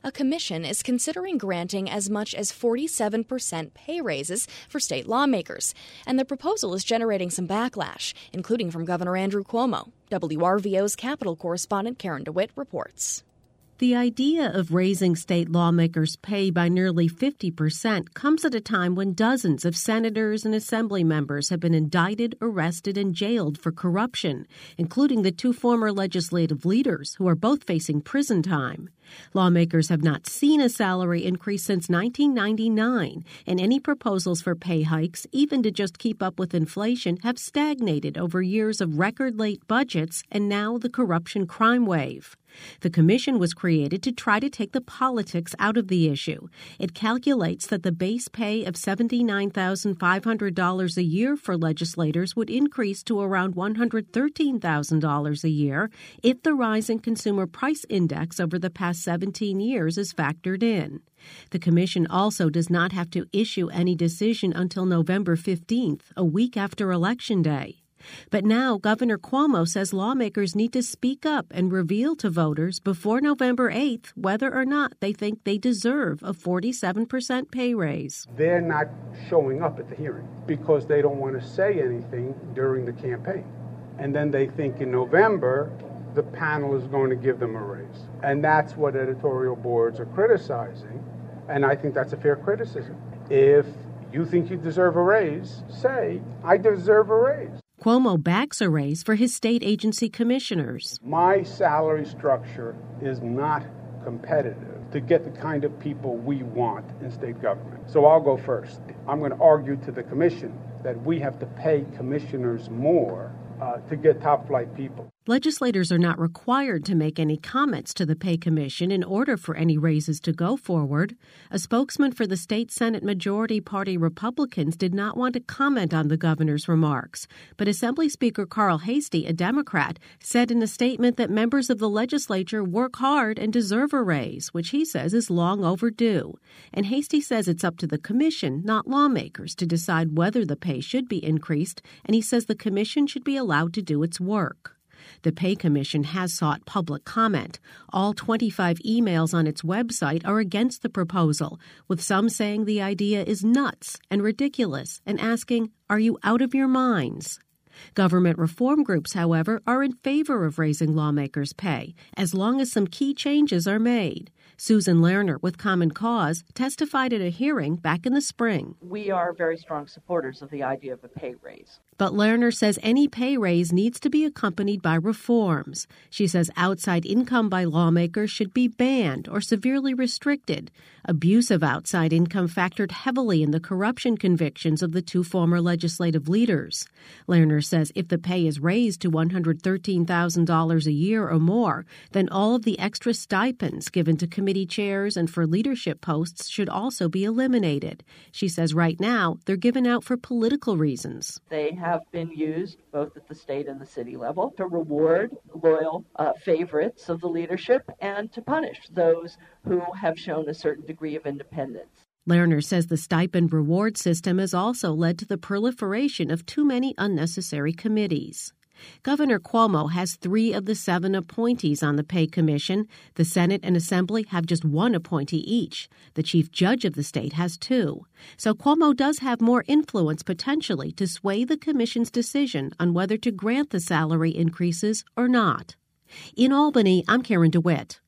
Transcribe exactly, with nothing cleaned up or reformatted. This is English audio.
a commission is considering granting as much as forty-seven percent pay raises for state lawmakers, and the proposal is generating some backlash, including from Governor Andrew Cuomo. W R V O's Capitol correspondent Karen DeWitt reports. The idea of raising state lawmakers' pay by nearly fifty percent comes at a time when dozens of senators and assembly members have been indicted, arrested, and jailed for corruption, including the two former legislative leaders who are both facing prison time. Lawmakers have not seen a salary increase since nineteen ninety-nine, and any proposals for pay hikes, even to just keep up with inflation, have stagnated over years of record-late budgets and now the corruption crime wave. The commission was created to try to take the politics out of the issue. It calculates that the base pay of seventy-nine thousand five hundred dollars a year for legislators would increase to around one hundred thirteen thousand dollars a year if the rise in consumer price index over the past seventeen years is factored in. The commission also does not have to issue any decision until November fifteenth, a week after Election Day. But now Governor Cuomo says lawmakers need to speak up and reveal to voters before November eighth whether or not they think they deserve a forty-seven percent pay raise. They're not showing up at the hearing because they don't want to say anything during the campaign. And then they think in November the panel is going to give them a raise. And that's what editorial boards are criticizing. And I think that's a fair criticism. If you think you deserve a raise, say, I deserve a raise. Cuomo backs a raise for his state agency commissioners. My salary structure is not competitive to get the kind of people we want in state government. So I'll go first. I'm going to argue to the commission that we have to pay commissioners more uh, to get top-flight people. Legislators are not required to make any comments to the Pay Commission in order for any raises to go forward. A spokesman for the state Senate Majority Party Republicans did not want to comment on the governor's remarks, but Assembly Speaker Carl Heastie, a Democrat, said in a statement that members of the legislature work hard and deserve a raise, which he says is long overdue. And Heastie says it's up to the commission, not lawmakers, to decide whether the pay should be increased, and he says the commission should be allowed to do its work. The Pay Commission has sought public comment. All twenty-five emails on its website are against the proposal, with some saying the idea is nuts and ridiculous and asking, are you out of your minds? Government reform groups, however, are in favor of raising lawmakers' pay, as long as some key changes are made. Susan Lerner with Common Cause testified at a hearing back in the spring. We are very strong supporters of the idea of a pay raise. But Lerner says any pay raise needs to be accompanied by reforms. She says outside income by lawmakers should be banned or severely restricted. Abuse of outside income factored heavily in the corruption convictions of the two former legislative leaders. Lerner says if the pay is raised to one hundred thirteen thousand dollars a year or more, then all of the extra stipends given to committee chairs and for leadership posts should also be eliminated. She says right now they're given out for political reasons. They have been used both at the state and the city level to reward loyal uh, favorites of the leadership and to punish those who have shown a certain degree of independence. Lerner says the stipend reward system has also led to the proliferation of too many unnecessary committees. Governor Cuomo has three of the seven appointees on the Pay Commission. The Senate and Assembly have just one appointee each. The chief judge of the state has two. So Cuomo does have more influence potentially to sway the commission's decision on whether to grant the salary increases or not. In Albany, I'm Karen DeWitt.